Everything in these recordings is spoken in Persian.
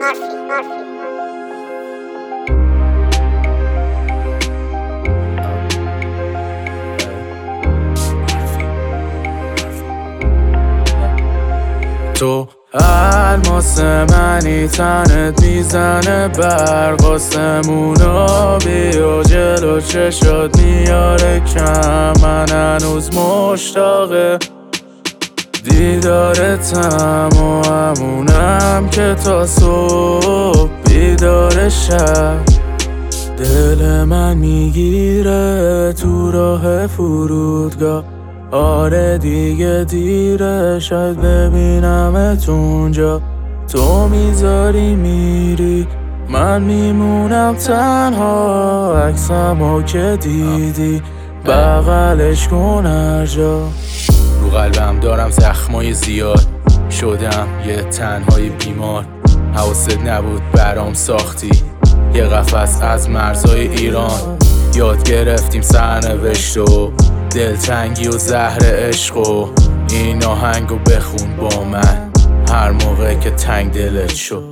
تو الماس منی، تنت میزنه برق آسمونا، بیا جلو چشات میاره کم، من هنوز مشتاق دیدارتم و همونم که تا صبح بیدار شب. دل من میگیره تو راه فرودگاه، آره دیگه دیره، شاید ببینمت اونجا. تو میذاری میری، من میمونم تنها، عکسمو که دیدی بغلش کن هر جا. رو قلبم دارم زخمای زیاد، شدم یه تنهای بیمار. حواست نبود برام ساختی یه قفس از مرزای ایران. یاد گرفتیم سرنوشت و دلتنگی و زهر عشق و این آهنگو بخون با من هر موقع که تنگ دلت شد.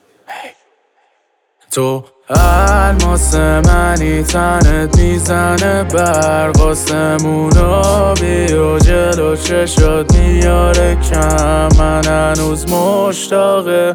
تو الماس منی، تنت میزنه برق آسمونا، بیا جلو چشات میاره کم، من هنوز مشتاق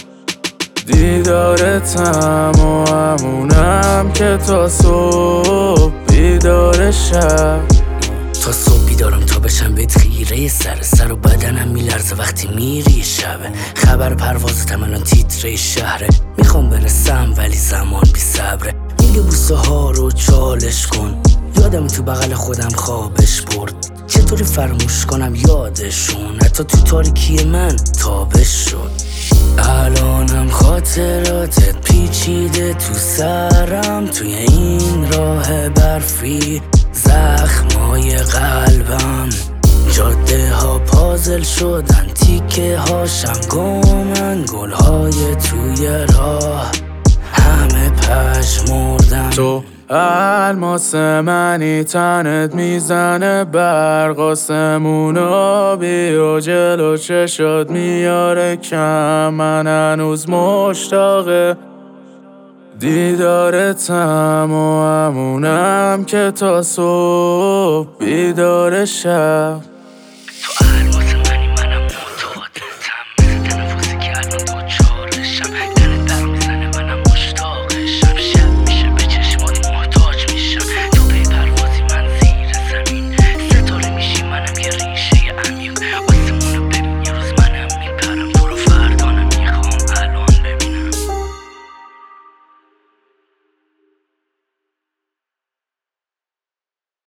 دیدارتم و همونم که تا صبح بیدار شب. تا صبح بیدارم تا بشم بهت خیره، سر و بدنم میلرزه وقتی میری شبه. خبر پروازتم الان تیتره شهره، میخوام برسم ولی زمان بی صبره. میگه بوسه ها رو چالش کن، یادم تو بغل خودم خوابش برد. چطوری فراموش کنم یادشون، حتی تو تاریکی من تابش شد. الانم خاطراتت پیچیده تو سرم، توی این راه برفی زخمای قلبم. جاده ها پازل شدن، تیکه هاشم گمن، گلهای توی راه همه پژمردن. تو الماس منی، تنت میزنه برق آسمونا، بیا جلو چشات میاره کم، من هنوز مشتاق دیدارتم و همونم که تا صبح بیدار شب.